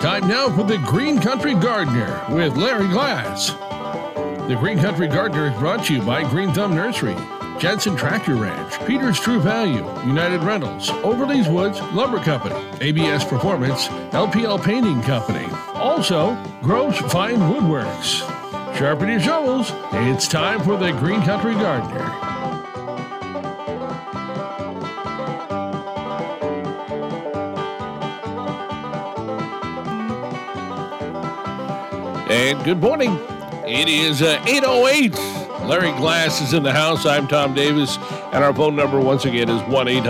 Time now for the Green Country Gardener with Larry Glass. The Green Country Gardener is brought to you by Green Thumb Nursery, Jensen Tractor Ranch, Peter's True Value, United Rentals, Overleys Woods Lumber Company, ABS Performance, LPL Painting Company. Also, Groves Fine Woodworks. Sharpen your shovels. It's time for the Green Country Gardener. And good morning. It is 8:08. Larry Glass is in the house. I'm Tom Davis. And our phone number once again is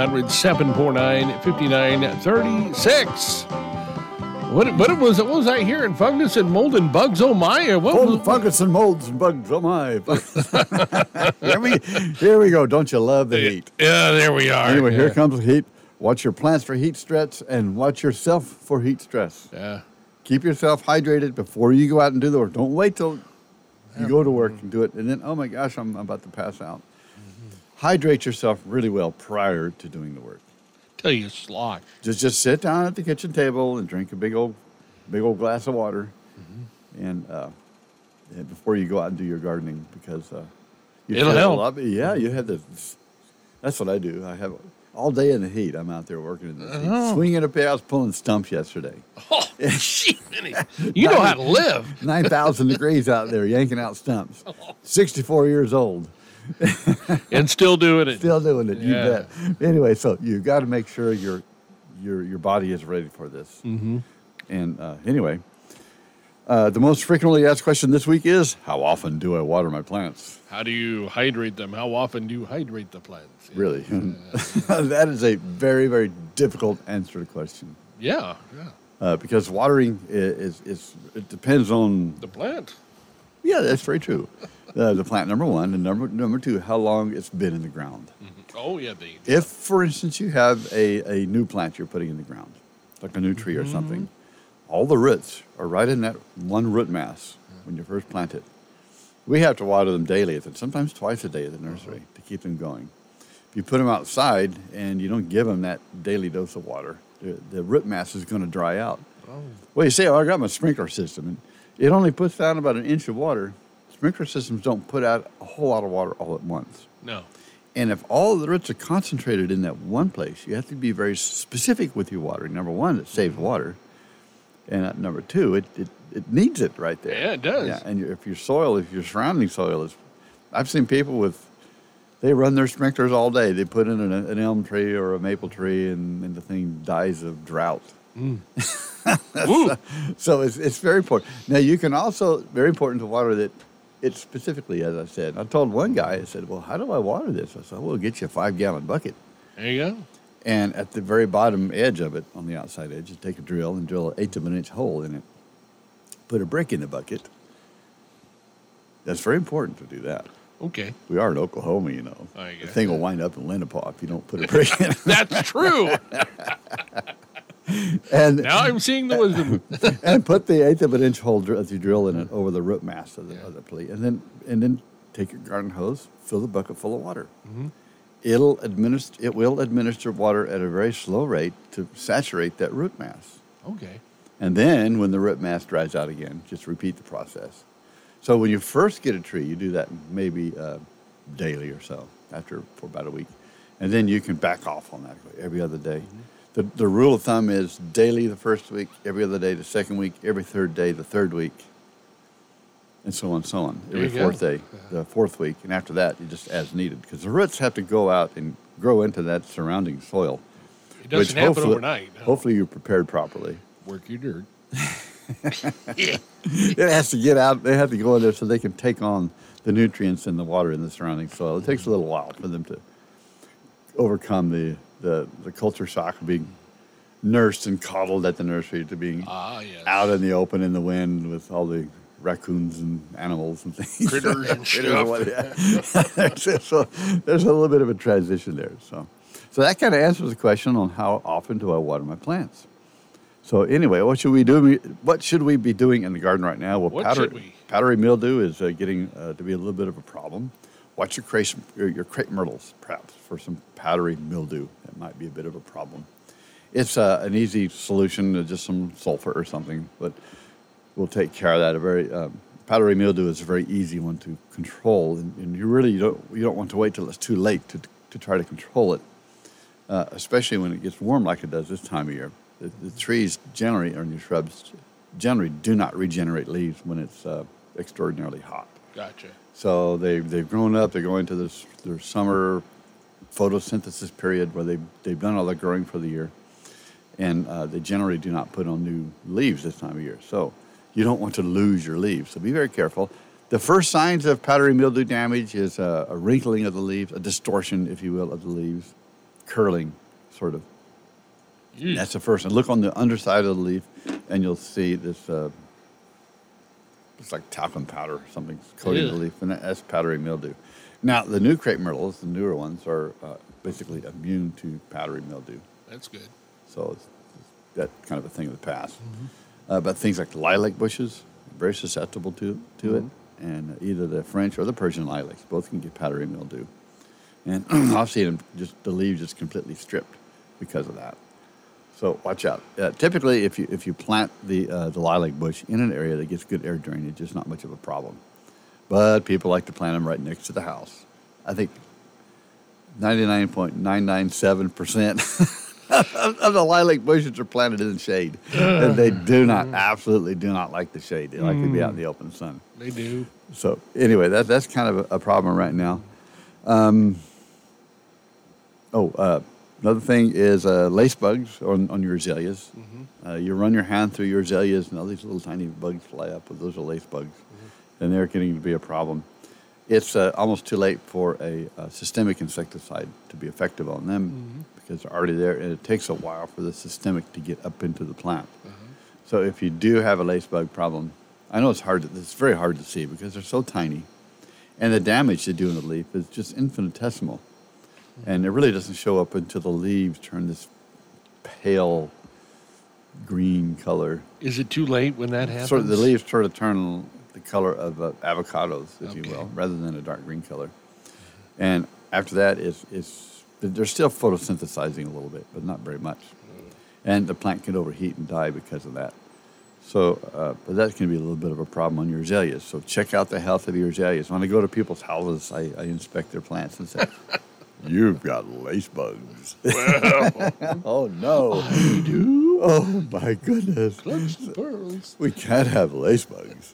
1-800-749-5936. What was I hearing? Fungus and mold and bugs, oh my. Fungus and molds and bugs, oh my. Here we go. Don't you love the heat? Yeah, there we are. Anyway, Here comes the heat. Watch your plants for heat stress and watch yourself for heat stress. Yeah. Keep yourself hydrated before you go out and do the work. Don't wait till you go to work and do it. And then, oh my gosh, I'm about to pass out. Mm-hmm. Hydrate yourself really well prior to doing the work. Till you slosh. Just sit down at the kitchen table and drink a big old glass of water, and before you go out and do your gardening, because it'll help. You have the. That's what I do. I have all day in the heat. I'm out there working in the heat, swinging a pail. I was pulling stumps yesterday. Oh, shit! You know how to live. 9,000 degrees out there, yanking out stumps. 64 years old. And still doing it. Still doing it, you bet. Anyway, so you've got to make sure your body is ready for this. Mm-hmm. And anyway, the most frequently asked question this week is, how often do I water my plants? How do you hydrate them? How often do you hydrate the plants? Yeah. Really? That is a very, very difficult answer to question. Yeah. Because watering it depends on the plant. Yeah, that's very true. The plant, number one, and number two, how long it's been in the ground. Mm-hmm. Oh, yeah. If, for instance, you have a new plant you're putting in the ground, like a new tree or something, all the roots are right in that one root mass when you first plant it. We have to water them daily, and sometimes twice a day at the nursery to keep them going. If you put them outside and you don't give them that daily dose of water, the root mass is going to dry out. Oh. Well, you say, I got my sprinkler system, and it only puts down about an inch of water. Sprinkler systems don't put out a whole lot of water all at once. No. And if all the roots are concentrated in that one place, you have to be very specific with your watering. Number one, it saves water. And number two, it needs it right there. Yeah, it does. Yeah, and if your surrounding soil is... I've seen people they run their sprinklers all day. They put in an elm tree or a maple tree, and the thing dies of drought. So it's very important. Now, you can also, very important to water that it's specifically, as I said. I told one guy, I said, well, how do I water this? I said, well, get you a 5-gallon bucket. There you go. And at the very bottom edge of it, on the outside edge, you take a drill and drill an 1/8 of an inch hole in it. Put a brick in the bucket. That's very important to do that. Okay. We are in Oklahoma, you know. The thing will wind up in Lenapaw if you don't put a brick in it. That's true. And now I'm seeing the wisdom. And put the 1/8 of an inch hole as you drill in it over the root mass of the plant, and then take your garden hose, fill the bucket full of water. Mm-hmm. It will administer water at a very slow rate to saturate that root mass. Okay. And then when the root mass dries out again, just repeat the process. So when you first get a tree, you do that maybe daily or so for about a week, and then you can back off on that every other day. Mm-hmm. The rule of thumb is daily the first week, every other day the second week, every third day the third week, and so on and so on. Every fourth day, the fourth week, and after that, you just as needed, because the roots have to go out and grow into that surrounding soil. It doesn't happen overnight. No. Hopefully you're prepared properly. Work your dirt. It has to get out. They have to go in there so they can take on the nutrients and the water in the surrounding soil. It takes a little while for them to overcome the culture shock of being nursed and coddled at the nursery to being out in the open in the wind with all the raccoons and animals and things. Critters and stuff. So there's a little bit of a transition there. So that kind of answers the question on how often do I water my plants. So anyway, what should we do? What should we be doing in the garden right now? Well, powdery mildew is getting to be a little bit of a problem. Watch your crepe myrtles, perhaps, for some powdery mildew. That might be a bit of a problem. It's an easy solution, just some sulfur or something, but we'll take care of that. Powdery mildew is a very easy one to control, and you don't want to wait till it's too late to try to control it, especially when it gets warm like it does this time of year. The trees generally, or your shrubs generally, do not regenerate leaves when it's extraordinarily hot. Gotcha. So they've grown up. They're going to their summer photosynthesis period where they've done all their growing for the year, and they generally do not put on new leaves this time of year. So you don't want to lose your leaves. So be very careful. The first signs of powdery mildew damage is a wrinkling of the leaves, a distortion, if you will, of the leaves, curling, sort of. Eesh. That's the first one. Look on the underside of the leaf, and you'll see this. It's like talcum powder or something coating the leaf, and that's powdery mildew. Now, the new crepe myrtles, the newer ones, are basically immune to powdery mildew. That's good. So it's that kind of a thing of the past. But things like lilac bushes, very susceptible to it, and either the French or the Persian lilacs, both can get powdery mildew. And I've seen the leaves just completely stripped because of that. So watch out. Typically, if you plant the lilac bush in an area that gets good air drainage, it's not much of a problem. But people like to plant them right next to the house. I think 99.997% of the lilac bushes are planted in the shade. And they absolutely do not like the shade. They like to be out in the open sun. They do. So anyway, that's kind of a problem right now. Another thing is lace bugs on your azaleas. You run your hand through your azaleas, and all these little tiny bugs fly up. But those are lace bugs, and they're getting to be a problem. It's almost too late for a systemic insecticide to be effective on them because they're already there, and it takes a while for the systemic to get up into the plant. So if you do have a lace bug problem, I know it's very hard to see because they're so tiny, and the damage they do in the leaf is just infinitesimal. And it really doesn't show up until the leaves turn this pale green color. Is it too late when that happens? The leaves sort of turn the color of avocados, if you will, rather than a dark green color. And after that, they're still photosynthesizing a little bit, but not very much. And the plant can overheat and die because of that. So, but that can be a little bit of a problem on your azaleas. So check out the health of your azaleas. When I go to people's houses, I inspect their plants and say, "You've got lace bugs." Well, oh no! I do. Oh my goodness! Clutch the pearls. We can't have lace bugs.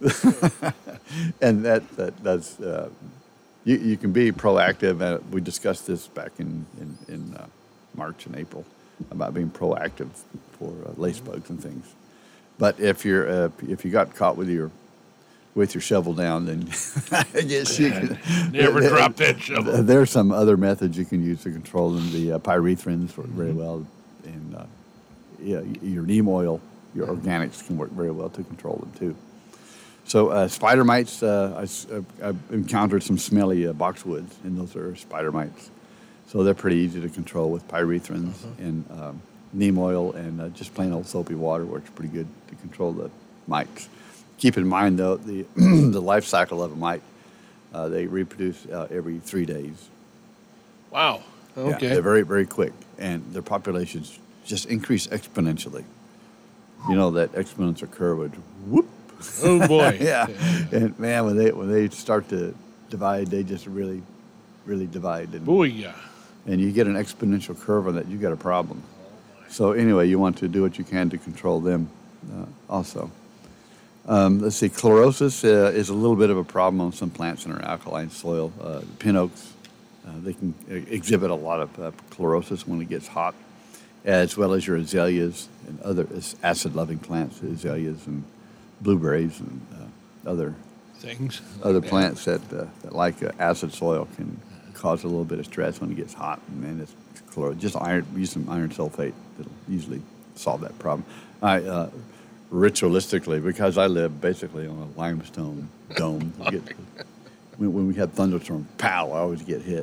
And that's you can be proactive. We discussed this back in March and April about being proactive for lace bugs and things. But if you got caught with your shovel down, then I guess you can never drop that shovel. There are some other methods you can use to control them. The pyrethrins work very well, and your neem oil, your organics can work very well to control them too. So spider mites, I've encountered some smelly boxwoods, and those are spider mites. So they're pretty easy to control with pyrethrins and neem oil, and just plain old soapy water works pretty good to control the mites. Keep in mind, though, the the life cycle of a mite, they reproduce every 3 days. Wow. Okay. Yeah, they're very, very quick, and their populations just increase exponentially. You know that exponential curve would whoop. Oh boy. Yeah. And man, when they start to divide, they just really, really divide. And, Booyah. And you get an exponential curve on that, you got a problem. So anyway, you want to do what you can to control them also. Let's see, chlorosis is a little bit of a problem on some plants in our alkaline soil. Pin oaks, they can exhibit a lot of chlorosis when it gets hot, as well as your azaleas and other acid-loving plants, azaleas and blueberries and other plants that like acid soil can cause a little bit of stress when it gets hot, and it's just use some iron sulfate that'll usually solve that problem. Ritualistically, because I live basically on a limestone dome. When we have thunderstorms, pow, I always get hit.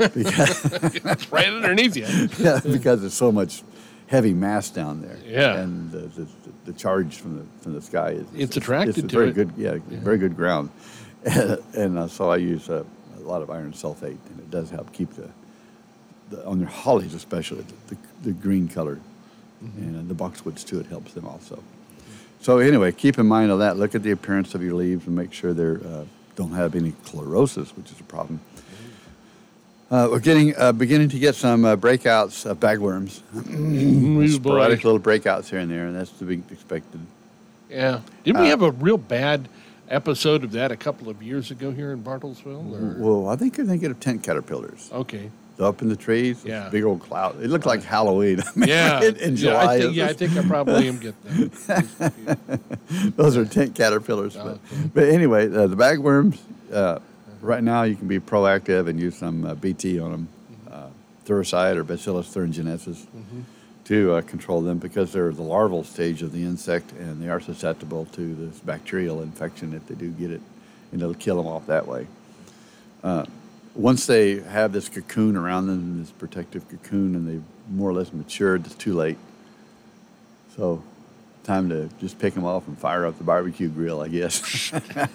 It's right underneath you. Yeah, because there's so much heavy mass down there. Yeah. And the charge from the sky it's attracted it's to very it. good. Yeah, very good ground. And so I use a lot of iron sulfate, and it does help keep on your hollies especially, the green color and the boxwoods too. It helps them also. So anyway, keep in mind of that. Look at the appearance of your leaves and make sure they don't have any chlorosis, which is a problem. We're beginning to get some breakouts of bagworms. Sporadic little breakouts here and there, and that's to be expected. Yeah. Didn't we have a real bad episode of that a couple of years ago here in Bartlesville? Or? Well, I think you're thinking of tent caterpillars. Okay. Up in the trees, big old cloud. It looked like Halloween. In July. I think I probably am getting that. Those are tent caterpillars. But anyway, the bagworms, right now you can be proactive and use some BT on them, Thuricide or Bacillus thuringiensis, to control them because they're the larval stage of the insect and they are susceptible to this bacterial infection if they do get it, and it'll kill them off that way. Once they have this cocoon around them, this protective cocoon, and they've more or less matured, it's too late. So, time to just pick them off and fire up the barbecue grill, I guess.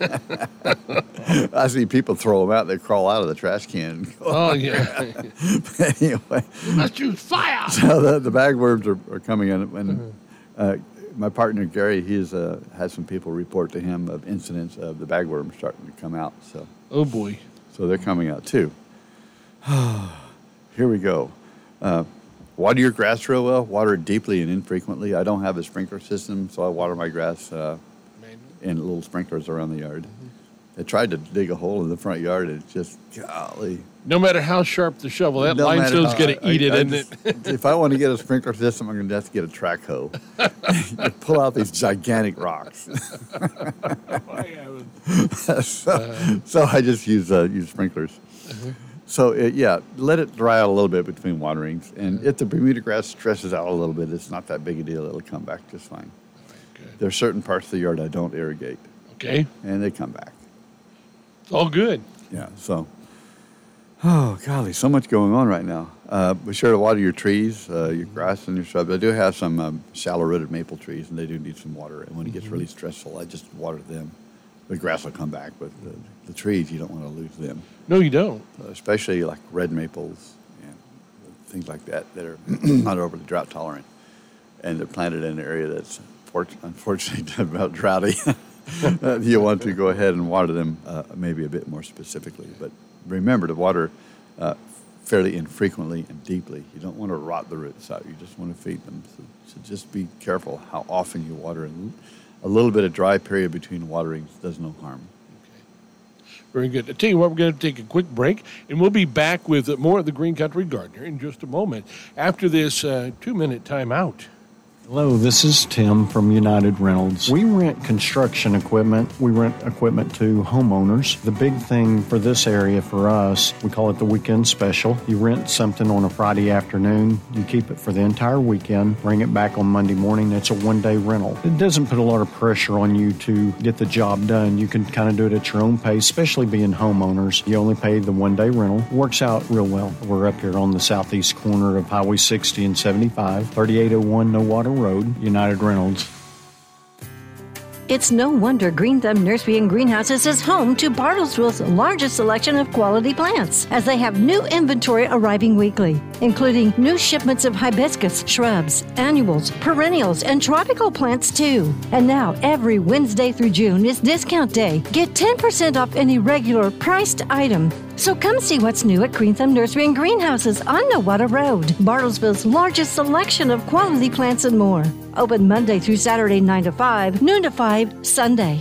I see people throw them out, they crawl out of the trash can. Oh, yeah. But anyway. You must use fire! So the bagworms are coming in. And my partner, Gary, he's had some people report to him of incidents of the bagworms starting to come out. So. Oh, boy. So they're coming out too. Here we go. Water your grass real well. Water it deeply and infrequently. I don't have a sprinkler system, so I water my grass in little sprinklers around the yard. I tried to dig a hole in the front yard, and it's just, golly. No matter how sharp the shovel, that limestone's going to eat it, isn't it? If I want to get a sprinkler system, I'm going to have to get a track hoe. You pull out these gigantic rocks. So I just use sprinklers. So, let it dry out a little bit between waterings. And if the Bermuda grass stresses out a little bit, it's not that big a deal. It'll come back just fine. Okay. There are certain parts of the yard I don't irrigate. Okay. And they come back. It's all good. Yeah, so, oh, golly, so much going on right now. Be sure to water your trees, your grass and your shrubs. I do have some shallow-rooted maple trees, and they do need some water. And when it gets really stressful, I just water them. The grass will come back, but the trees, you don't want to lose them. No, you don't. Especially like red maples and things like that are not overly drought tolerant. And they're planted in an area that's unfortunately about droughty. You want to go ahead and water them maybe a bit more specifically. But remember to water fairly infrequently and deeply. You don't want to rot the roots out. You just want to feed them. So just be careful how often you water. And a little bit of dry period between waterings does no harm. Okay. Very good. I tell you what, we're going to take a quick break, and we'll be back with more of the Green Country Gardener in just a moment after this 2-minute timeout. Hello, this is Tim from United Rentals. We rent construction equipment. We rent equipment to homeowners. The big thing for this area for us, we call it the weekend special. You rent something on a Friday afternoon, you keep it for the entire weekend, bring it back on Monday morning. It's a one-day rental. It doesn't put a lot of pressure on you to get the job done. You can kind of do it at your own pace, especially being homeowners. You only pay the one-day rental. It works out real well. We're up here on the southeast corner of Highway 60 and 75, 3801 No Water Road, United Reynolds. It's no wonder Green Thumb Nursery and Greenhouses is home to Bartlesville's largest selection of quality plants, as they have new inventory arriving weekly, including new shipments of hibiscus, shrubs, annuals, perennials, and tropical plants too. And now, every Wednesday through June is discount day. Get 10% off any regular priced item. So come see what's new at Green Thumb Nursery and Greenhouses on Nowata Road, Bartlesville's largest selection of quality plants and more. Open Monday through Saturday 9 to 5, noon to 5, Sunday.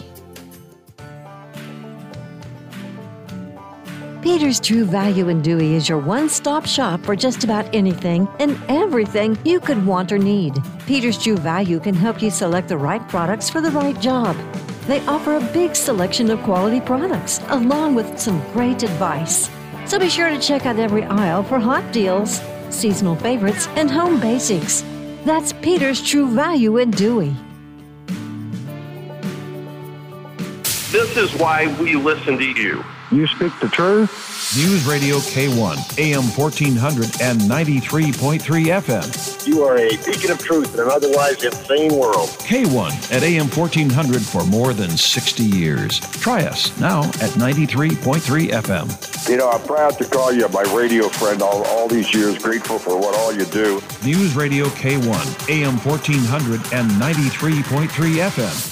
Peter's True Value in Dewey is your one-stop shop for just about anything and everything you could want or need. Peter's True Value can help you select the right products for the right job. They offer a big selection of quality products, along with some great advice. So be sure to check out every aisle for hot deals, seasonal favorites, and home basics. That's Peter's True Value in Dewey. This is why we listen to you. You speak the truth. News Radio K1, AM 1400 and 93.3 FM. You are a beacon of truth in an otherwise insane world. K1 at AM 1400 for more than 60 years. Try us now at 93.3 FM. You know, I'm proud to call you my radio friend all these years, grateful for what all you do. News Radio K1, AM 1400 and 93.3 FM.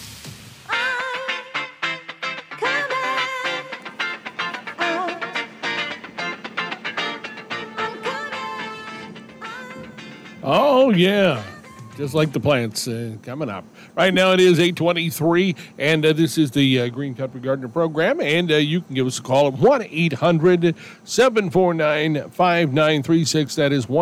Oh, yeah. Just like the plants coming up. Right now it is 8:23, and this is the Green Country Gardener program, and you can give us a call at 1-800-749-5936. That is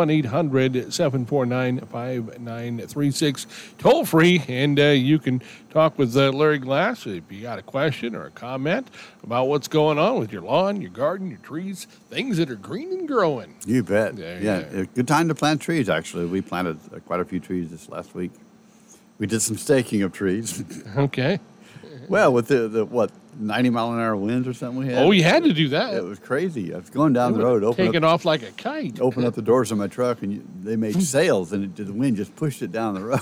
1-800-749-5936. Toll free, and you can talk with Larry Glass if you got a question or a comment about what's going on with your lawn, your garden, your trees, things that are green and growing. You bet. Yeah. Good time to plant trees, actually. We planted quite a few trees this last week. We did some staking of trees. Okay. Well, with the 90-mile-an-hour winds or something we had. Oh, you had to do that. It was crazy. I was going down the road, taking off like a kite. Open up the doors of my truck, and they made sails, and the wind just pushed it down the road.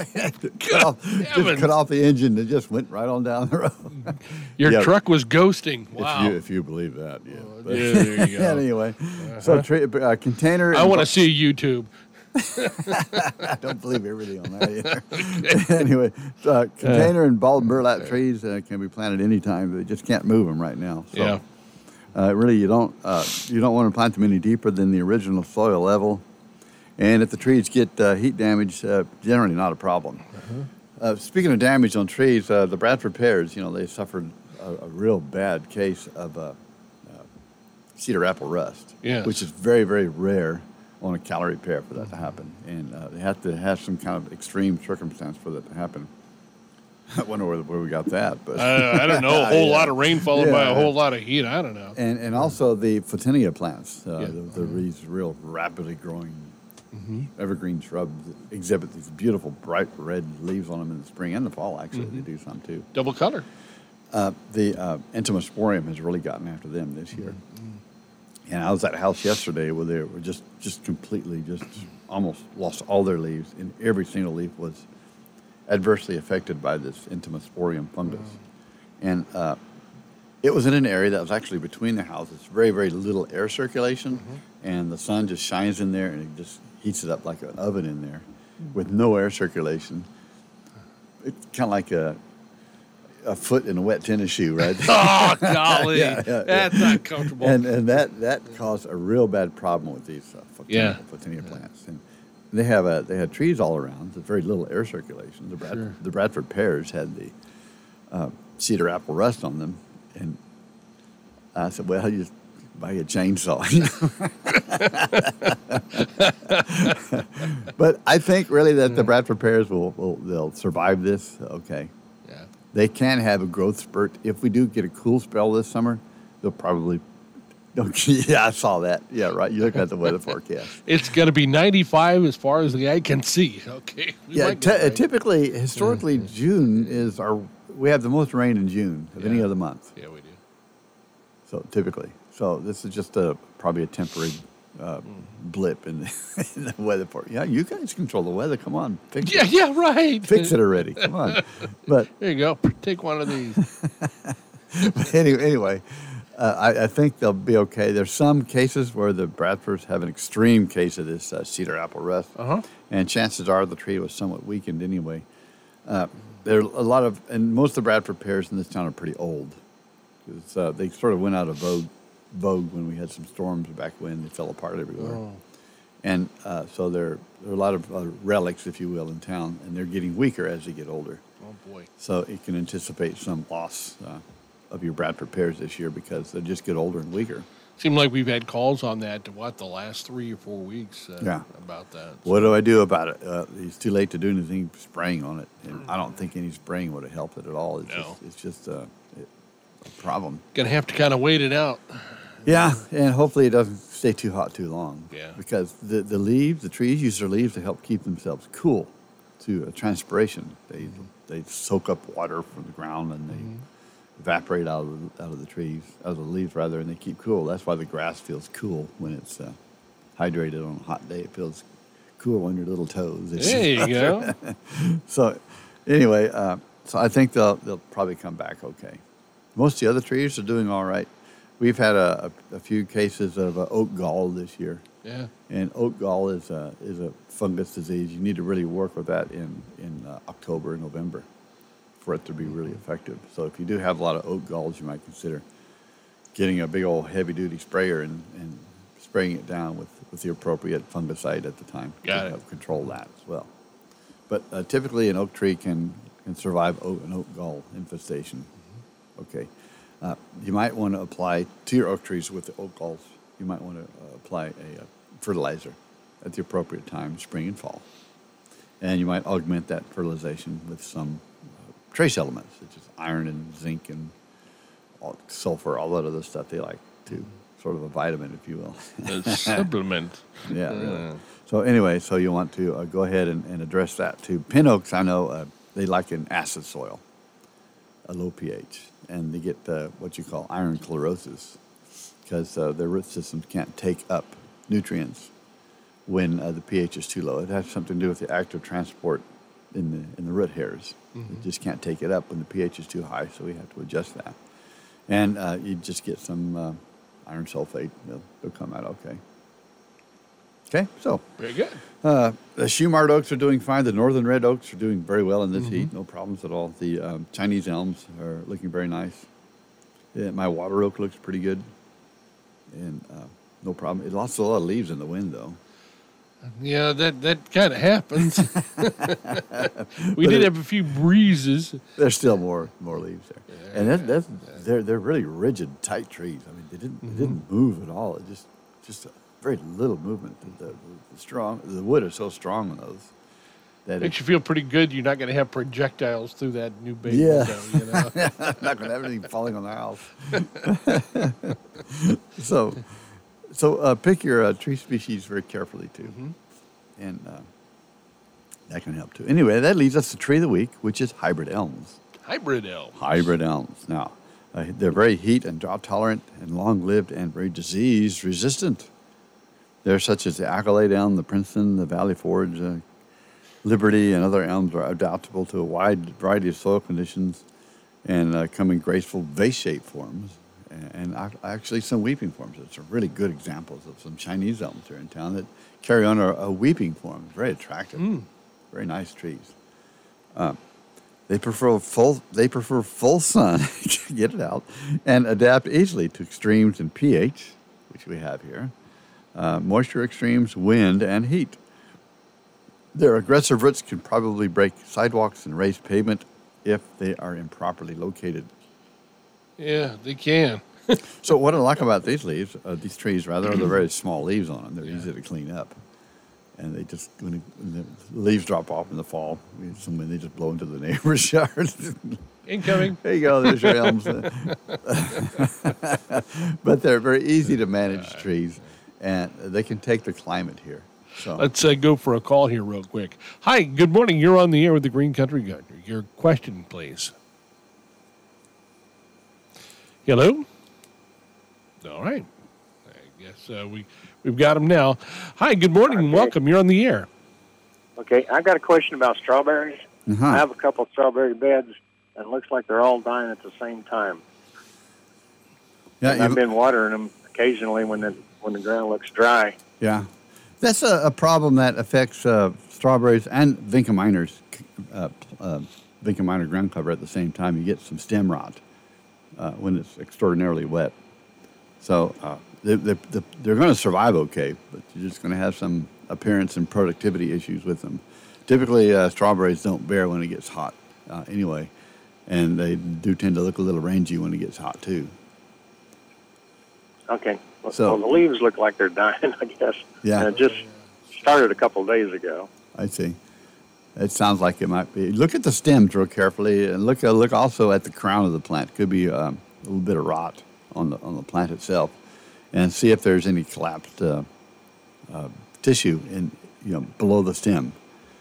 Cut off the engine, and it just went right on down the road. Your truck was ghosting. Wow. If you believe that, yeah. Yeah, there you go. Anyway, so container. I want to see YouTube. I don't believe everything on that either. Anyway, container and bald burlap trees can be planted anytime, but they just can't move them right now. So, really, you don't want to plant them any deeper than the original soil level. And if the trees get heat damage, generally not a problem. Speaking of damage on trees, the Bradford pears, they suffered a real bad case of cedar apple rust, which is very, very rare on a calorie pear for that to happen. And they have to have some kind of extreme circumstance for that to happen. I wonder where we got that. But I don't know. A whole lot of rain followed by a whole lot of heat. I don't know. And also the Photinia plants, these real rapidly growing evergreen shrubs that exhibit these beautiful bright red leaves on them in the spring and the fall, actually. They do some too. Double color. The Entomosporium has really gotten after them this year. And I was at a house yesterday where they were just completely, almost lost all their leaves, and every single leaf was adversely affected by this Entomosporium fungus. And it was in an area that was actually between the houses, very, very little air circulation, and the sun just shines in there, and it just heats it up like an oven in there with no air circulation. It's kind of like a foot in a wet tennis shoe, right? Oh, golly. That's not comfortable. And that caused a real bad problem with these Photinia plants. And they had trees all around, there's very little air circulation. The Bradford pears had the cedar apple rust on them. And I said, well, you just buy a chainsaw. But I think really that the Bradford pears they'll survive this. Okay. They can have a growth spurt. If we do get a cool spell this summer, they'll probably... Yeah, I saw that. Yeah, right. You look at the weather forecast. It's going to be 95 as far as the eye can see. Okay. Typically, historically, June is we have the most rain in June of any other month. Yeah, we do. So typically. So this is just probably a temporary blip in the weather forecast. Yeah, you guys control the weather. Come on. Fix it. Yeah, right. Fix it already. Come on. But there you go. Take one of these. But anyway, I think they'll be okay. There's some cases where the Bradfords have an extreme case of this cedar apple rust. And chances are the tree was somewhat weakened anyway. There are a lot of, and most of the Bradford pears in this town are pretty old. They sort of went out of vogue when we had some storms back when. They fell apart everywhere. And so there are a lot of relics, if you will, in town, and they're getting weaker as they get older. Oh, boy. So it can anticipate some loss of your Bradford pears this year because they just get older and weaker. Seemed like we've had calls on that, the last 3 or 4 weeks about that. So. What do I do about it? It's too late to do anything spraying on it. And I don't think any spraying would have helped it at all. It's just a problem. Going to have to kind of wait it out. Yeah, and hopefully it doesn't stay too hot too long. Yeah. Because the leaves, the trees use their leaves to help keep themselves cool to transpiration. They soak up water from the ground and evaporate out of the trees, out of the leaves rather, and they keep cool. That's why the grass feels cool when it's hydrated on a hot day. It feels cool on your little toes. There you go. So anyway, so I think they'll probably come back okay. Most of the other trees are doing all right. We've had a few cases of oak gall this year. Yeah. And oak gall is a fungus disease. You need to really work with that in October and November for it to be really effective. So if you do have a lot of oak galls, you might consider getting a big old heavy-duty sprayer and spraying it down with the appropriate fungicide at the time to help control that as well. But typically an oak tree can survive an oak gall infestation. Okay. You might want to apply to your oak trees with the oak galls. You might want to apply a fertilizer at the appropriate time, spring and fall. And you might augment that fertilization with some trace elements, such as iron and zinc and sulfur, all that other stuff they like to, sort of a vitamin, if you will. A supplement. Yeah, really. So anyway, so you want to go ahead and address that too. Pin oaks, I know, they like an acid soil, a low pH, and they get what you call iron chlorosis because their root systems can't take up nutrients when the pH is too low. It has something to do with the active transport in the root hairs. Mm-hmm. It just can't take it up when the pH is too high, so we have to adjust that. And you just get some iron sulfate. They'll come out okay. Okay, so. Very good. The Shumard oaks are doing fine. The northern red oaks are doing very well in this heat. No problems at all. The Chinese elms are looking very nice. My water oak looks pretty good. And no problem. It lost a lot of leaves in the wind, though. Yeah, that kind of happens. We did have a few breezes. There's still more leaves there, and they're really rigid, tight trees. I mean, they didn't move at all. It just very little movement. The wood is so strong on those that makes you feel pretty good. You're not going to have projectiles through that new bay window. You know? Not going to have anything falling on the house. So pick your tree species very carefully, too. Mm-hmm. And that can help, too. Anyway, that leads us to Tree of the Week, which is hybrid elms. Hybrid elms. Hybrid elms. Now, they're very heat and drought tolerant and long-lived and very disease-resistant. They're such as the Accolade elm, the Princeton, the Valley Forge, Liberty, and other elms are adaptable to a wide variety of soil conditions and come in graceful vase-shaped forms. And actually some weeping forms. It's some really good examples of some Chinese elms here in town that carry on a weeping form. Very attractive, very nice trees. They prefer full sun, get it out, and adapt easily to extremes in pH, which we have here, moisture extremes, wind, and heat. Their aggressive roots can probably break sidewalks and raise pavement if they are improperly located. Yeah, they can. So what I like about these trees, are the very small leaves on them. They're easy to clean up. And they just, when the leaves drop off in the fall, they just blow into the neighbor's yard. Incoming. There you go, there's your elms. But they're very easy to manage trees, and they can take the climate here. So let's go for a call here real quick. Hi, good morning. You're on the air with the Green Country Gardener. Your question, please. Hello? All right. I guess we've got him now. Hi, good morning and welcome. You're on the air. Okay, I've got a question about strawberries. Uh-huh. I have a couple of strawberry beds, and it looks like they're all dying at the same time. Yeah, I've been watering them occasionally when the ground looks dry. Yeah. That's a problem that affects strawberries and Vinca minors, Vinca minor ground cover at the same time. You get some stem rot when it's extraordinarily wet. So they're going to survive okay, but you're just going to have some appearance and productivity issues with them. Typically, strawberries don't bear when it gets hot anyway, and they do tend to look a little rangy when it gets hot too. Okay. So the leaves look like they're dying, I guess. Yeah. And it just started a couple of days ago. I see. It sounds like it might be. Look at the stems real carefully, and look also at the crown of the plant. Could be a little bit of rot on the plant itself, and see if there's any collapsed tissue below the stem.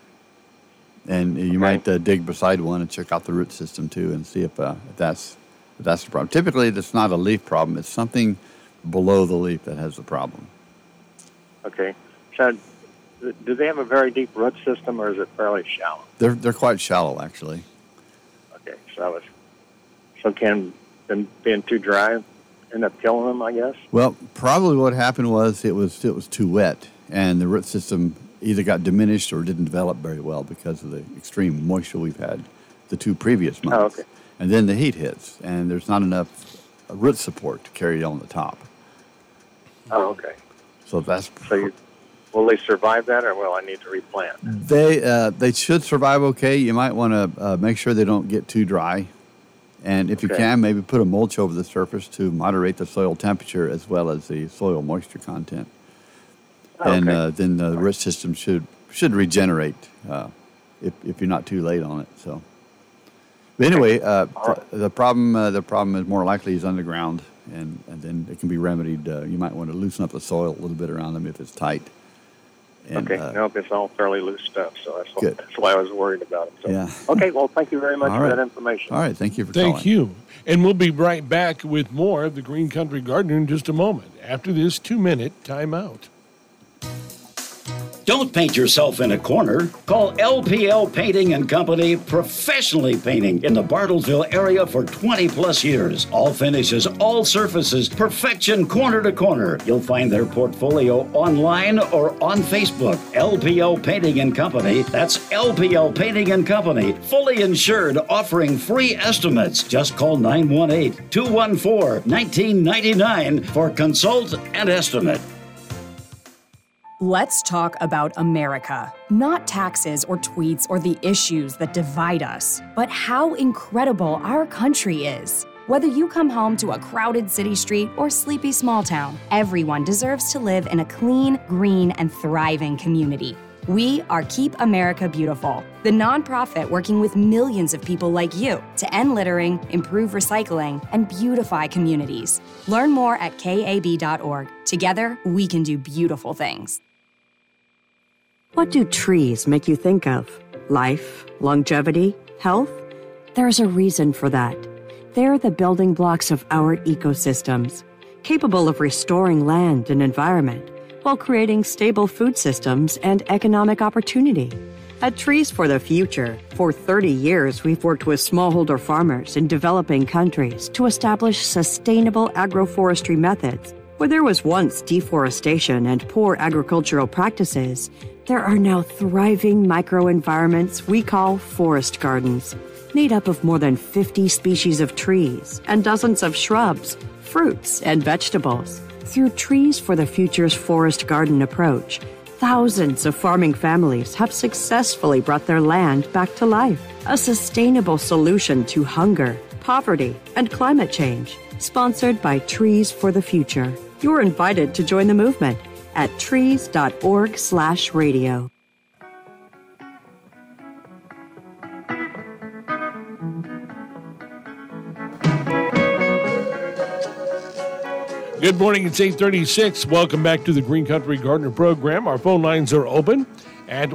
And you might dig beside one and check out the root system too, and see if that's But that's the problem. Typically, it's not a leaf problem. It's something below the leaf that has the problem. Okay. So, do they have a very deep root system, or is it fairly shallow? They're quite shallow, actually. Okay. So can them being too dry end up killing them, I guess? Well, probably what happened was it was too wet, and the root system either got diminished or didn't develop very well because of the extreme moisture we've had the 2 previous months. Oh, okay. And then the heat hits, and there's not enough root support to carry it on the top. Oh, okay. So that's... Will they survive that, or will I need to replant? They should survive okay. You might want to make sure they don't get too dry. And if you can, maybe put a mulch over the surface to moderate the soil temperature as well as the soil moisture content. And then the root system should regenerate if you're not too late on it. So, but anyway, the problem is more likely is underground, and then it can be remedied. You might want to loosen up the soil a little bit around them if it's tight. And, nope, it's all fairly loose stuff, so that's why I was worried about it. So. Yeah. Okay, well, thank you very much for that information. All right, thank you for calling. Thank you. And we'll be right back with more of the Green Country Gardener in just a moment, after this 2-minute timeout. Don't paint yourself in a corner. Call LPL Painting and Company, professionally painting in the Bartlesville area for 20-plus years. All finishes, all surfaces, perfection corner to corner. You'll find their portfolio online or on Facebook. LPL Painting and Company. That's LPL Painting and Company. Fully insured, offering free estimates. Just call 918-214-1999 for consult and estimate. Let's talk about America. Not taxes or tweets or the issues that divide us, but how incredible our country is. Whether you come home to a crowded city street or sleepy small town, everyone deserves to live in a clean, green, and thriving community. We are Keep America Beautiful, the nonprofit working with millions of people like you to end littering, improve recycling, and beautify communities. Learn more at kab.org. Together, we can do beautiful things. What do trees make you think of? Life, longevity, health? There's a reason for that. They're the building blocks of our ecosystems, capable of restoring land and environment while creating stable food systems and economic opportunity. At Trees for the Future, for 30 years we've worked with smallholder farmers in developing countries to establish sustainable agroforestry methods. Where there was once deforestation and poor agricultural practices, there are now thriving microenvironments we call forest gardens, made up of more than 50 species of trees and dozens of shrubs, fruits, and vegetables. Through Trees for the Future's forest garden approach, thousands of farming families have successfully brought their land back to life. A sustainable solution to hunger, poverty, and climate change. Sponsored by Trees for the Future. You're invited to join the movement at trees.org/radio. Good morning, it's 8:36. Welcome back to the Green Country Gardener program. Our phone lines are open at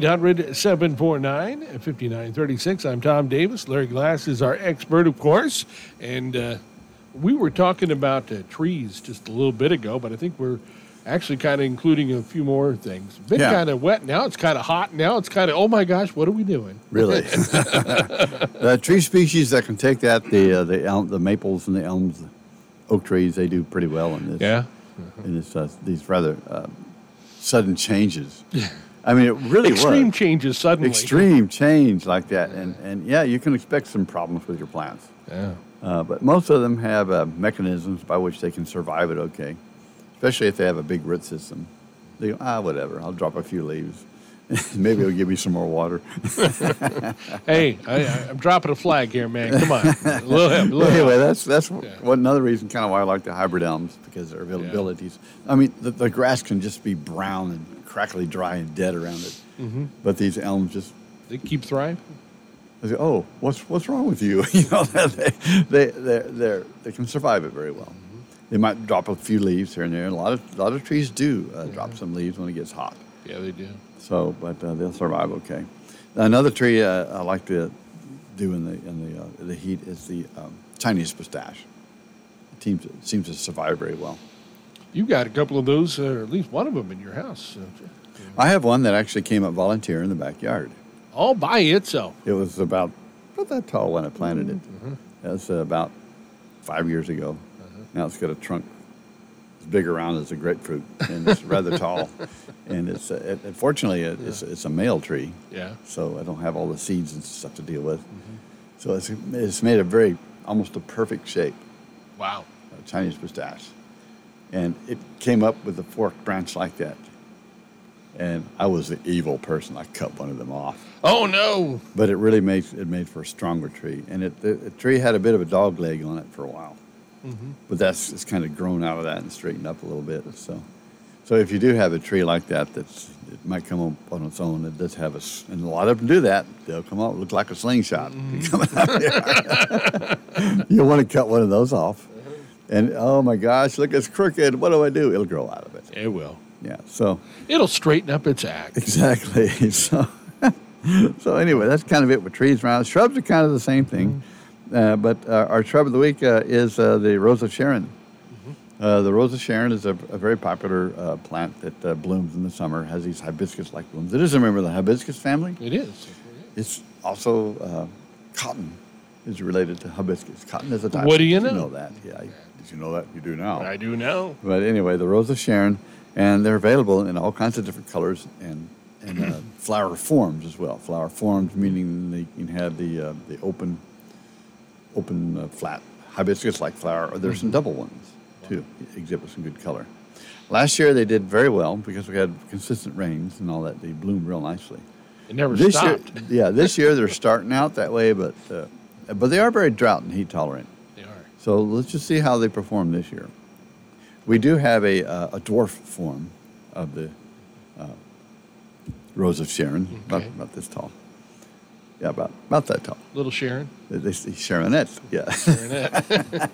1-800-749-5936. I'm Tom Davis. Larry Glass is our expert, of course. And we were talking about trees just a little bit ago, but I think we're actually kind of including a few more things. Been kind of wet, now it's kind of hot, now it's kind of, oh my gosh, what are we doing? Really? Tree species that can take that, the maples and the elms, the oak trees, they do pretty well in this. Yeah. In this, these rather sudden changes. I mean, it really Extreme changes suddenly. Extreme change like that. And yeah, you can expect some problems with your plants. Yeah. But most of them have mechanisms by which they can survive it okay, especially if they have a big root system. They go, whatever, I'll drop a few leaves. Maybe it'll give me some more water. Hey, I'm dropping a flag here, man. Come on. A little help. Anyway, that's another reason kind of why I like the hybrid elms, because their availabilities. Yeah. I mean, the grass can just be brown and crackly dry and dead around it. Mm-hmm. But these elms just... They keep thriving? I say, oh, what's wrong with you? You know, they can survive it very well. Mm-hmm. They might drop a few leaves here and there. And a lot of trees do drop some leaves when it gets hot. Yeah, they do. So, but they'll survive okay. Another tree I like to do in the heat is the Chinese pistache. It seems to survive very well. You've got a couple of those, or at least one of them in your house. I have one that actually came up volunteer in the backyard. All by itself. It was about that tall when I planted it. That's about 5 years ago. Now it's got a trunk as big around as a grapefruit, and it's rather tall. And fortunately, it's a male tree. Yeah. So I don't have all the seeds and stuff to deal with. So it's made almost a perfect shape. Wow. Chinese pistache. And it came up with a forked branch like that. And I was the evil person. I cut one of them off. Oh, no. But it really made for a stronger tree. And the tree had a bit of a dog leg on it for a while. But it's kind of grown out of that and straightened up a little bit. So if you do have a tree like that, it might come up on its own. It does have and a lot of them do that. They'll come out, look like a slingshot coming out here. You'll want to cut one of those off. And, oh, my gosh, look, it's crooked. What do I do? It'll grow out of it. It will. Yeah, so. It'll straighten up its act. Exactly. So anyway, that's kind of it with trees around. Shrubs are kind of the same thing. But our shrub of the week is the Rose of Sharon. The Rose of Sharon is a very popular plant that blooms in the summer, has these hibiscus-like blooms. It is a member of the hibiscus family. It is. It's also cotton is related to hibiscus. Cotton is a type. What do you know? You know that. Yeah. Did you know that? You do now. I do now. But anyway, the Rose of Sharon, and they're available in all kinds of different colors and flower forms as well. Flower forms meaning they can have the open flat hibiscus-like flower, or there's some double ones too. Exhibit some good color. Last year they did very well because we had consistent rains and all that. They bloomed real nicely. It never this stopped. This year they're starting out that way, but they are very drought and heat tolerant. They are. So let's just see how they perform this year. We do have a dwarf form of the Rose of Sharon, Okay. about this tall. Yeah, about that tall. Little Sharon. They Sharonettes, yeah. Sharonette.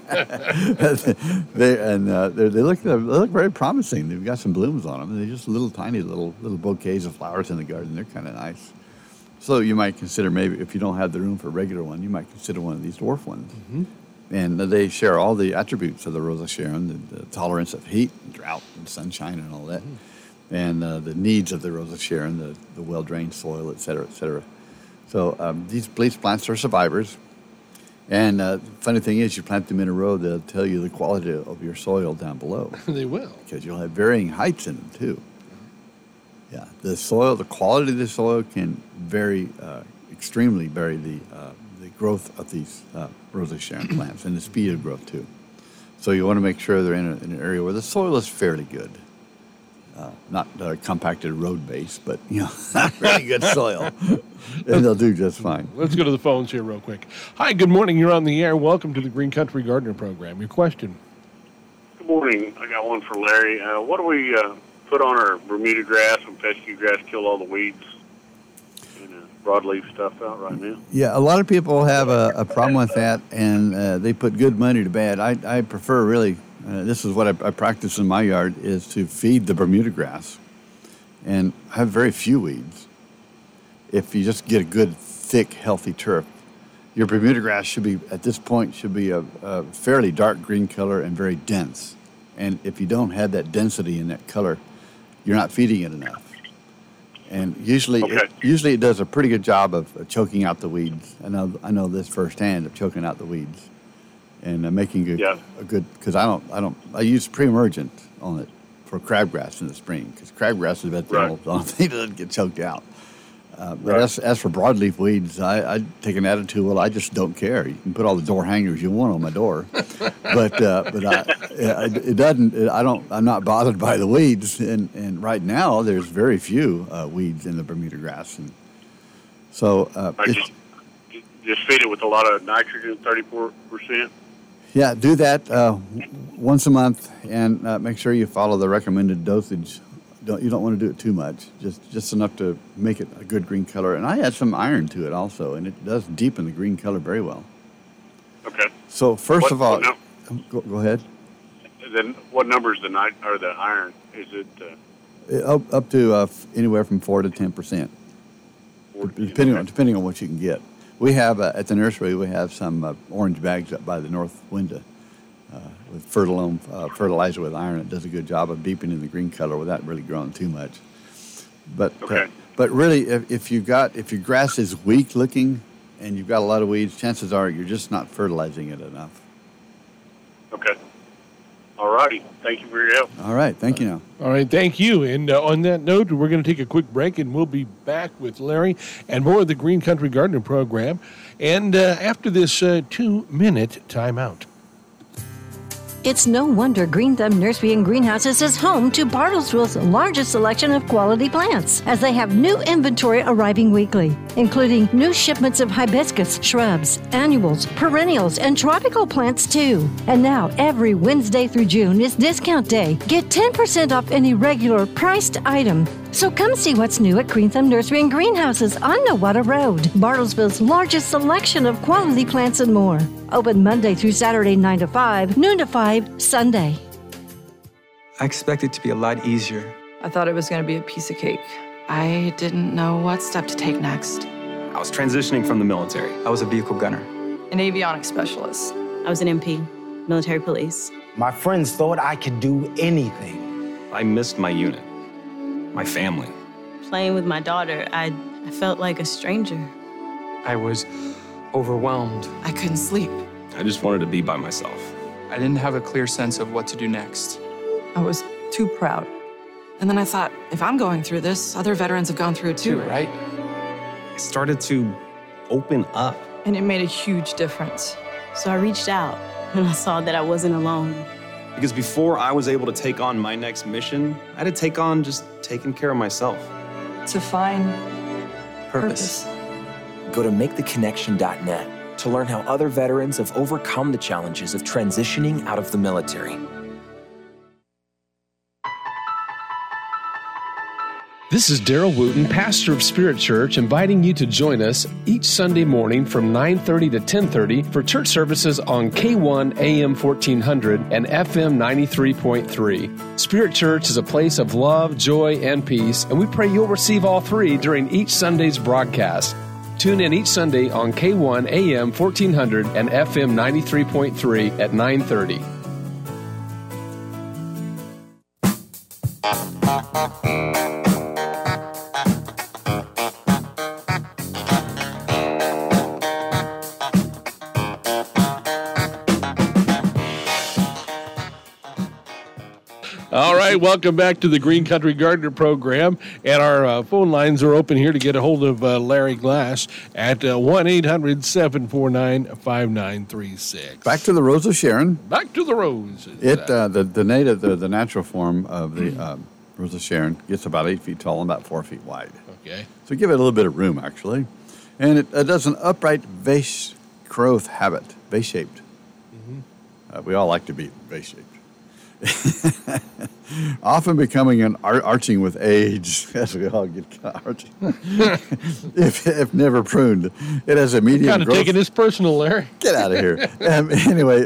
They look very promising. They've got some blooms on them. They're just little tiny little bouquets of flowers in the garden. They're kind of nice. So you might consider, maybe if you don't have the room for a regular one, you might consider one of these dwarf ones. And they share all the attributes of the Rose of Sharon, the tolerance of heat, and drought, and sunshine, and all that, and the needs of the Rose of Sharon, the well-drained soil, et cetera, et cetera. So these plants are survivors. And the funny thing is, you plant them in a row, they'll tell you the quality of your soil down below. They will. Because you'll have varying heights in them, too. Yeah, the quality of the soil can extremely vary the growth of these Rose of Sharon plants and the speed of growth, too. So you want to make sure they're in an area where the soil is fairly good. Not compacted road base, but, really good soil. And they'll do just fine. Let's go to the phones here real quick. Hi, good morning. You're on the air. Welcome to the Green Country Gardener Program. Your question? Good morning. I got one for Larry. What do we put on our Bermuda grass and fescue grass, kill all the weeds and broadleaf stuff out right now? Yeah, a lot of people have a problem with that, and they put good money to bad. I prefer really, this is what I practice in my yard, is to feed the Bermuda grass and have very few weeds. If you just get a good, thick, healthy turf, your Bermuda grass should be a fairly dark green color and very dense. And if you don't have that density in that color, you're not feeding it enough. And usually it does a pretty good job of choking out the weeds. I know this firsthand, of choking out the weeds and making a good. Because I use pre-emergent on it for crabgrass in the spring, because crabgrass is about the only thing that doesn't get choked out. But as for broadleaf weeds, I take an attitude, well, I just don't care. You can put all the door hangers you want on my door, but it doesn't. I'm not bothered by the weeds. And right now, there's very few weeds in the Bermuda grass, and so just feed it with a lot of nitrogen, 34%. Yeah, do that once a month, and make sure you follow the recommended dosage. You don't want to do it too much, just enough to make it a good green color. And I add some iron to it also, and it does deepen the green color very well. Okay. So first of all, go ahead. Then what number is the iron? Is it up to anywhere from 4 to 10%, depending on what you can get. We have, at the nursery, we have some orange bags up by the north window with fertilizer with iron. It does a good job of deepening the green color without really growing too much. But really, if your grass is weak looking and you've got a lot of weeds, chances are you're just not fertilizing it enough. Okay. All righty. Thank you for your help. All right. Thank you now. All right. Thank you. And on that note, we're going to take a quick break, and we'll be back with Larry and more of the Green Country Gardener program. And after this 2-minute timeout. It's no wonder Green Thumb Nursery and Greenhouses is home to Bartlesville's largest selection of quality plants, as they have new inventory arriving weekly, including new shipments of hibiscus, shrubs, annuals, perennials, and tropical plants too. And now, every Wednesday through June is discount day. Get 10% off any regular priced item. So come see what's new at Green Thumb Nursery and Greenhouses on Nowata Road, Bartlesville's largest selection of quality plants and more. Open Monday through Saturday 9 to 5, noon to 5, Sunday. I expected it to be a lot easier. I thought it was going to be a piece of cake. I didn't know what step to take next. I was transitioning from the military. I was a vehicle gunner. An avionics specialist. I was an MP, military police. My friends thought I could do anything. I missed my unit, my family. Playing with my daughter, I felt like a stranger. I was overwhelmed. I couldn't sleep. I just wanted to be by myself. I didn't have a clear sense of what to do next. I was too proud. And then I thought, if I'm going through this, other veterans have gone through it too, right? I started to open up. And it made a huge difference. So I reached out, and I saw that I wasn't alone. Because before I was able to take on my next mission, I had to take on just taking care of myself. To find purpose. Go to maketheconnection.net to learn how other veterans have overcome the challenges of transitioning out of the military. This is Daryl Wooten, pastor of Spirit Church, inviting you to join us each Sunday morning from 9:30 to 10:30 for church services on K1 AM 1400 and FM 93.3. Spirit Church is a place of love, joy, and peace, and we pray you'll receive all three during each Sunday's broadcast. Tune in each Sunday on K1 AM 1400 and FM 93.3 at 9:30. All right, welcome back to the Green Country Gardener program, and our phone lines are open here to get a hold of Larry Glass at 1-800-749-5936. Back to the Rose of Sharon. Back to the rose. The natural form of the Rose of Sharon gets about 8 feet tall and about 4 feet wide. Okay. So give it a little bit of room, actually. And it does an upright vase growth habit, vase-shaped. Mm-hmm. We all like to be vase-shaped. Often becoming an arching with age, as we all get arching, if never pruned. It has a medium kind of growth. Taking this personal, Larry. Get out of here. Anyway,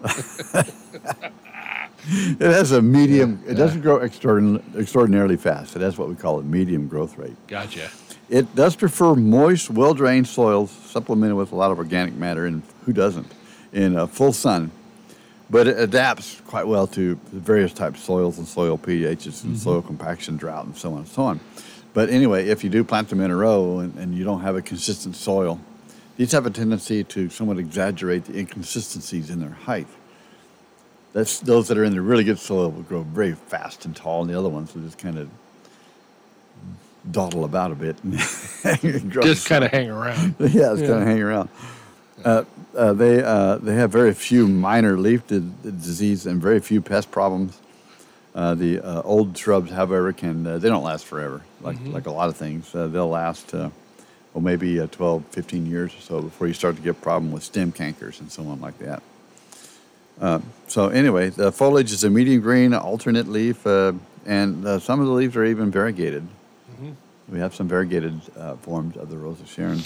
it has a medium. It doesn't grow extraordinarily fast. It has what we call a medium growth rate. Gotcha. It does prefer moist, well-drained soils, supplemented with a lot of organic matter, and who doesn't, in full sun. But it adapts quite well to various types of soils and soil pHs and soil compaction, drought, and so on and so on. But anyway, if you do plant them in a row and you don't have a consistent soil, these have a tendency to somewhat exaggerate the inconsistencies in their height. Those that are in the really good soil will grow very fast and tall, and the other ones will just kind of dawdle about a bit. And just kind of hang around. Yeah, kind of hang around. They have very few minor leaf disease and very few pest problems. The old shrubs, however, they don't last forever, like a lot of things. They'll last, maybe 12, 15 years or so before you start to get a problem with stem cankers and so on like that. So anyway, the foliage is a medium green, alternate leaf, and some of the leaves are even variegated. Mm-hmm. We have some variegated forms of the Rose of Sharon.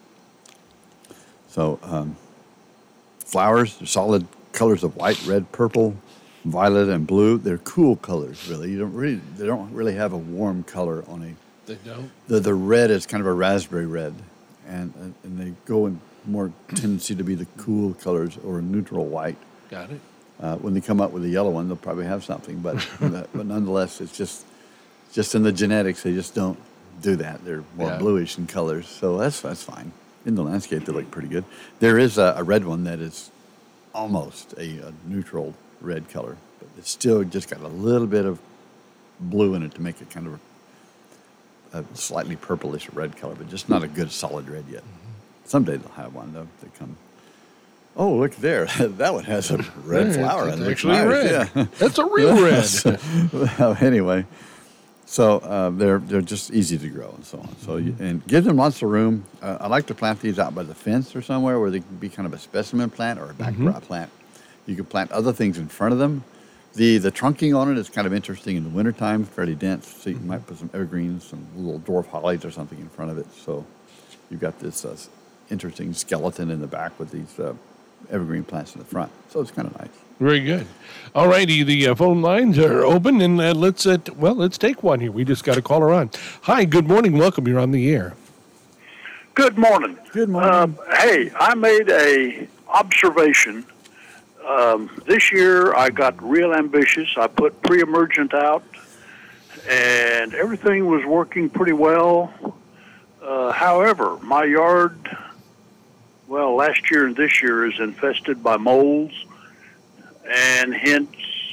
So flowers, they're solid colors of white, red, purple, violet, and blue. They're cool colors, really. They don't really have a warm color on a. They don't. The red is kind of a raspberry red, and they go in more tendency to be the cool colors or neutral white. Got it. When they come up with a yellow one, they'll probably have something, but but nonetheless, it's just in the genetics. They just don't do that. They're more bluish in colors, so that's fine. In the landscape, they look pretty good. There is a red one that is almost a neutral red color, but it's still just got a little bit of blue in it to make it kind of a slightly purplish red color, but just not a good solid red yet. Someday they'll have one, though. They come. Oh, look there! That one has a red flower. It's in it. actually red. Yeah. That's a real red. Well, anyway, so they're just easy to grow and so on. So and give them lots of room. I like to plant these out by the fence or somewhere where they can be kind of a specimen plant or a backdrop plant. You can plant other things in front of them. The trunking on it is kind of interesting in the wintertime, fairly dense. So you might put some evergreens, some little dwarf hollies or something in front of it. So you've got this interesting skeleton in the back with these evergreen plants in the front. So it's kind of nice. Very good. All righty, the phone lines are open, and let's take one here. We just got a caller on. Hi, good morning. Welcome. You're on the air. Good morning. Good morning. Hey, I made a observation. This year I got real ambitious. I put pre-emergent out, and everything was working pretty well. However, my yard, last year and this year is infested by moles, and hence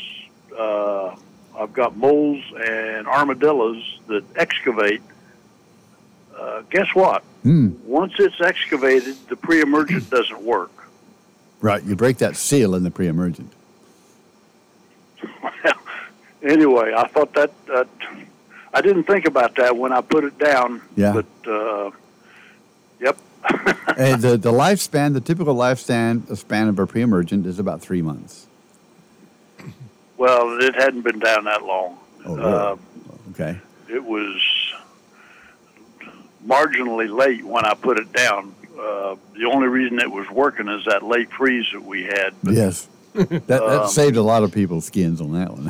I've got moles and armadillos that excavate. Guess what? Once it's excavated, the pre-emergent doesn't work. Right, you break that seal in the pre-emergent. Anyway, I thought that I didn't think about that when I put it down. Yeah. But yep. And the lifespan, the typical lifespan of a pre-emergent is about 3 months. Well, it hadn't been down that long. Oh, really? Okay. It was marginally late when I put it down. The only reason it was working is that late freeze that we had. But, yes. That saved a lot of people's skins on that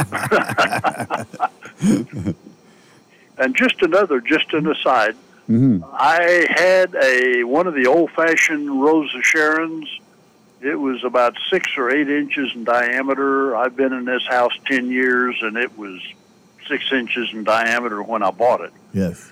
one. And just an aside, I had one of the old-fashioned Rose of Sharons. It was about 6 or 8 inches in diameter. I've been in this house 10 years, and it was 6 inches in diameter when I bought it. Yes.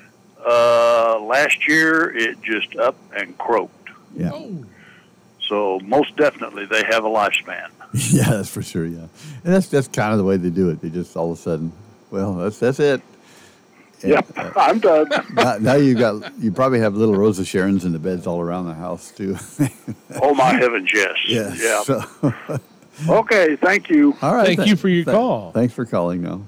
Last year, it just up and croaked. Yeah. So most definitely, they have a lifespan. Yeah, that's for sure. Yeah, and that's kind of the way they do it. They just all of a sudden, that's it. Yeah, I'm done. now you probably have little Rose of Sharons in the beds all around the house too. Oh my heavens, yes. Yes. Yeah. So. Okay, thank you. All right. Thank you for your call. Thanks for calling. No.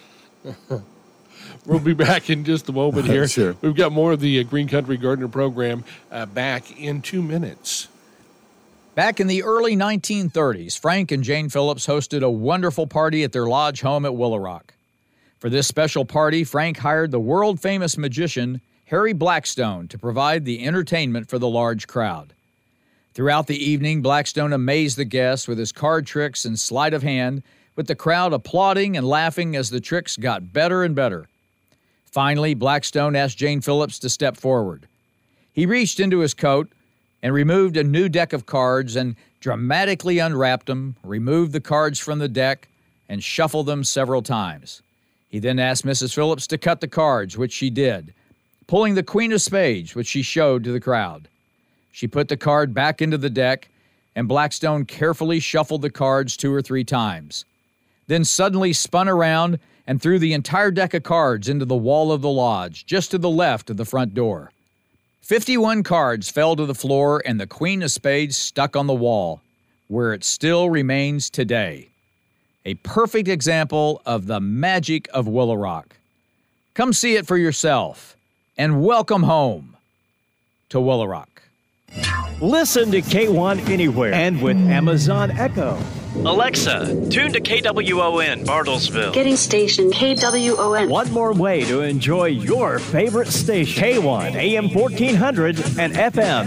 We'll be back in just a moment here. Sure. We've got more of the Green Country Gardener program back in 2 minutes. Back in the early 1930s, Frank and Jane Phillips hosted a wonderful party at their lodge home at Willow Rock. For this special party, Frank hired the world-famous magician Harry Blackstone to provide the entertainment for the large crowd. Throughout the evening, Blackstone amazed the guests with his card tricks and sleight of hand, with the crowd applauding and laughing as the tricks got better and better. Finally, Blackstone asked Jane Phillips to step forward. He reached into his coat and removed a new deck of cards and dramatically unwrapped them, removed the cards from the deck, and shuffled them several times. He then asked Mrs. Phillips to cut the cards, which she did, pulling the Queen of Spades, which she showed to the crowd. She put the card back into the deck, and Blackstone carefully shuffled the cards 2 or 3 times, then suddenly spun around and threw the entire deck of cards into the wall of the lodge, just to the left of the front door. 51 cards fell to the floor, and the Queen of Spades stuck on the wall, where it still remains today. A perfect example of the magic of Willow Rock. Come see it for yourself, and welcome home to Willow Rock. Listen to K1 anywhere and with Amazon Echo. Alexa, tune to KWON Bartlesville. Getting station KWON. One more way to enjoy your favorite station. K1 AM 1400 and FM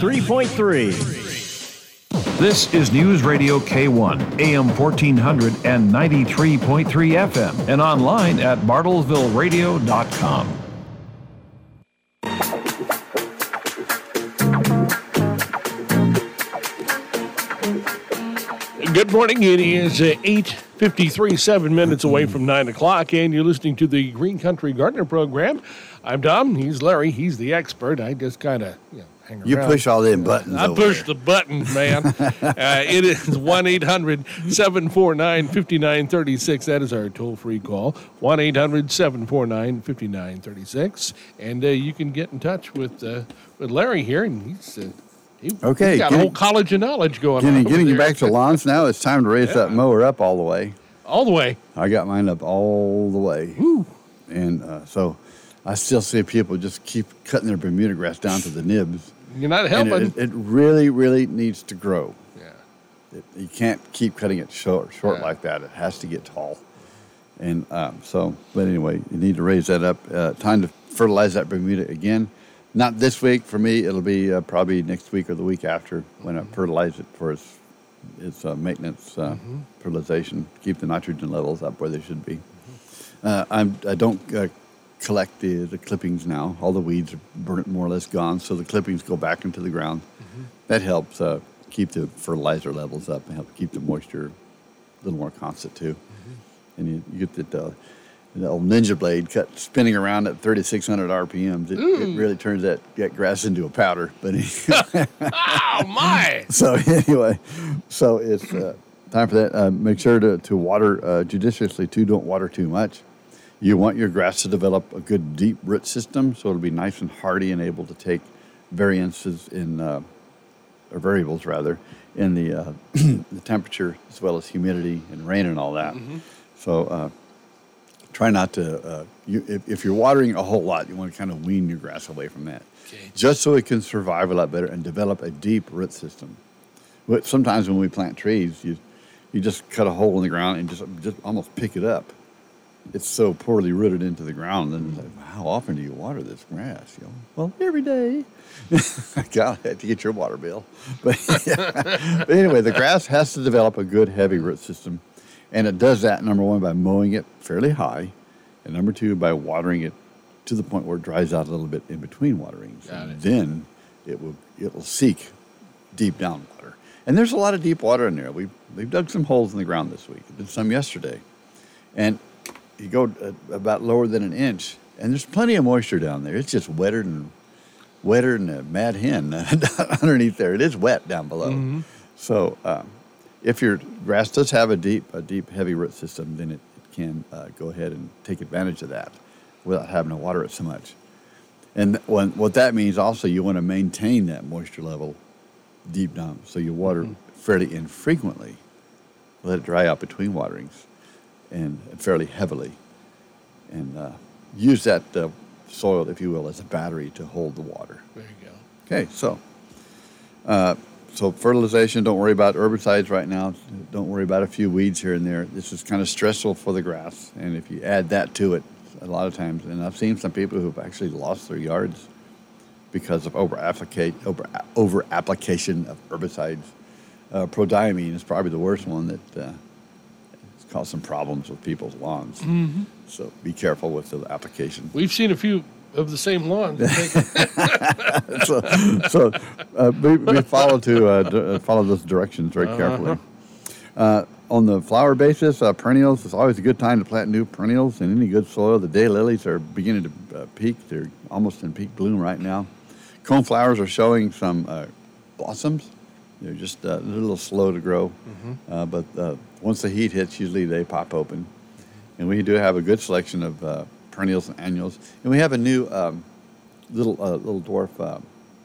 93.3. This is News Radio K1, AM 1400 and 93.3 FM, and online at bartlesvilleradio.com. Good morning. It is 8:53, 7 minutes away from 9 o'clock, and you're listening to the Green Country Gardener Program. I'm Tom. He's Larry. He's the expert. I just kind of hang around. You push all them buttons. I push the buttons, man. It is 1-800-749-5936. That is our toll-free call, 1-800-749-5936. And you can get in touch with Larry here, and he's got a whole college of knowledge going on. Getting you back to lawns now, it's time to raise that mower up all the way. All the way. I got mine up all the way. Woo. And so I still see people just keep cutting their Bermuda grass down to the nibs. You're not helping. And it really, really needs to grow. Yeah. You can't keep cutting it short like that. It has to get tall. And but anyway, you need to raise that up. Time to fertilize that Bermuda again. Not this week for me. It'll be probably next week or the week after when I fertilize it for its maintenance fertilization. Keep the nitrogen levels up where they should be. I don't collect the clippings now. All the weeds are more or less gone, so the clippings go back into the ground. That helps keep the fertilizer levels up and help keep the moisture a little more constant too. And you get the old Ninja blade spinning around at 3,600 RPMs. It really turns that grass into a powder. But oh my! So anyway, it's time for that. Make sure to water judiciously too. Don't water too much. You want your grass to develop a good deep root system, so it'll be nice and hardy and able to take variables in the the temperature as well as humidity and rain and all that. So try not to. If you're watering a whole lot, you want to kind of wean your grass away from that, just so it can survive a lot better and develop a deep root system. Sometimes when we plant trees, you just cut a hole in the ground and just almost pick it up. It's so poorly rooted into the ground. And like, how often do you water this grass? Well, every day. God, I have to get your water bill. But anyway, the grass has to develop a good, heavy root system. And it does that, number one, by mowing it fairly high. And number two, by watering it to the point where it dries out a little bit in between waterings. Then it will seek deep down water. And there's a lot of deep water in there. We've dug some holes in the ground this week. Did some yesterday. And you go about lower than an inch, and there's plenty of moisture down there. It's just wetter than a mad hen underneath there. It is wet down below. So if your grass does have a deep, heavy root system, then it can go ahead and take advantage of that without having to water it so much. And what that means also, you want to maintain that moisture level deep down. So you water fairly infrequently. Let it dry out between waterings. And fairly heavily, and use that soil, if you will, as a battery to hold the water. There you go. Okay, so fertilization. Don't worry about herbicides right now. Don't worry about a few weeds here and there. This is kind of stressful for the grass, and if you add that to it, a lot of times, and I've seen some people who've actually lost their yards because of over application of herbicides. Prodiamine is probably the worst one that. Cause some problems with people's lawns. So be careful with the application. We've seen a few of the same lawns. We follow those directions very carefully. On the flower basis, perennials, it's always a good time to plant new perennials in any good soil. The daylilies are beginning to peak. They're almost in peak bloom right now. Coneflowers are showing some blossoms. They're just a little slow to grow, but once the heat hits, usually they pop open. And we do have a good selection of perennials and annuals. And we have a new little dwarf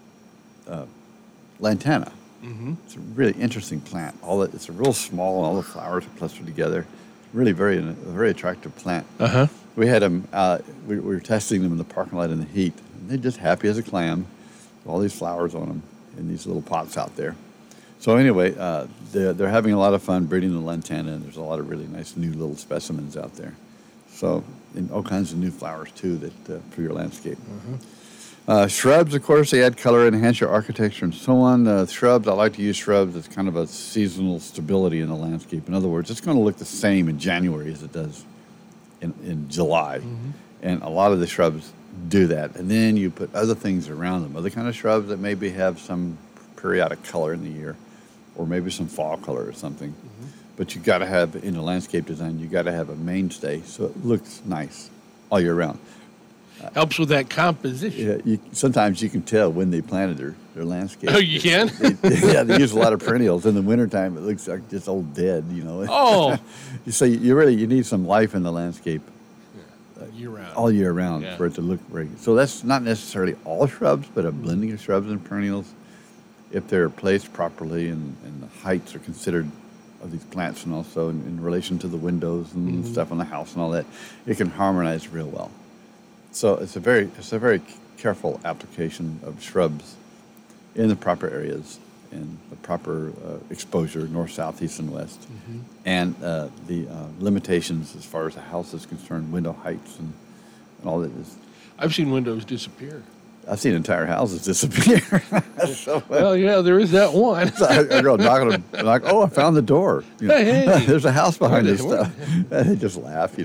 lantana. It's a really interesting plant. It's a real small, and all the flowers are clustered together. Really a very attractive plant. We had them. We were testing them in the parking lot in the heat. And they're just happy as a clam. All these flowers on them in these little pots out there. So anyway, they're having a lot of fun breeding the lantana, and there's a lot of really nice new little specimens out there. So, and all kinds of new flowers too that for your landscape. Shrubs, of course, they add color, enhance your architecture, and so on. Shrubs, I like to use shrubs as kind of a seasonal stability in the landscape. In other words, it's going to look the same in January as it does in July, and a lot of the shrubs do that. And then you put other things around them, other kind of shrubs that maybe have some periodic color in the year. or maybe some fall color or something. But you got to have, in the landscape design, you got to have a mainstay so it looks nice all year round. Helps with that composition. Yeah, sometimes you can tell when they planted their landscape. Oh, you can? They use a lot of perennials. In the wintertime, it looks like just old dead, Oh. So you need some life in the landscape Year-round. all year round Yeah. for it to look great. So that's not necessarily all shrubs, but a blending of shrubs and perennials, if they're placed properly and the heights are considered of these plants, and also in relation to the windows and stuff on the house and all that, it can harmonize real well. So it's a very careful application of shrubs in the proper areas and the proper exposure, north, south, east, and west, and the limitations as far as the house is concerned, window heights and all that is. I've seen windows disappear. I've seen entire houses disappear. Well, yeah, there is that one. So I go knocking them, like, oh, I found the door. Hey. There's a house behind this stuff. And they just laugh,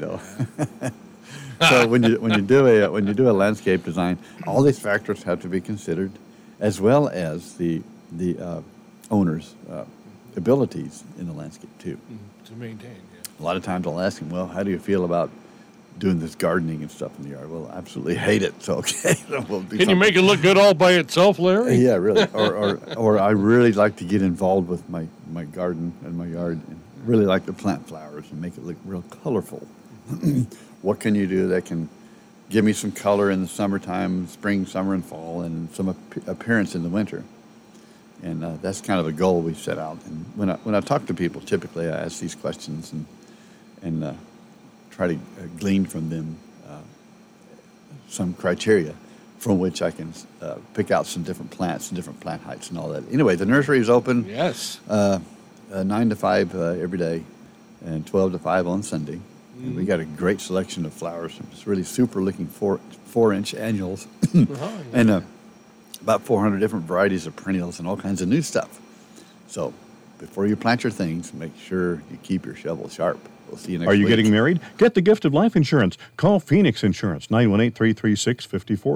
So when you do a landscape design, all these factors have to be considered, as well as the owner's abilities in the landscape too. To maintain. A lot of times I'll ask them, well, how do you feel about doing this gardening and stuff in the yard? Well, absolutely hate it. So okay, we'll do Can you make it look good all by itself, Larry? Yeah, really. Or I really like to get involved with my garden and my yard, and really like to plant flowers and make it look real colorful. What can you do that can give me some color in the summertime, spring, summer, and fall, and some appearance in the winter? And that's kind of a goal we set out. And when I talk to people, typically I ask these questions and try to glean from them some criteria from which I can pick out some different plants and different plant heights and all that. Anyway, the nursery is open. Yes. 9 to 5 every day, and 12 to 5 on Sunday. And we got a great selection of flowers. It's really super looking 4-inch annuals, and about 400 different varieties of perennials and all kinds of new stuff. So before you plant your things, make sure you keep your shovel sharp. We'll see you next week. Are you getting married? Get the gift of life insurance. Call Phoenix Insurance, 918-336-54.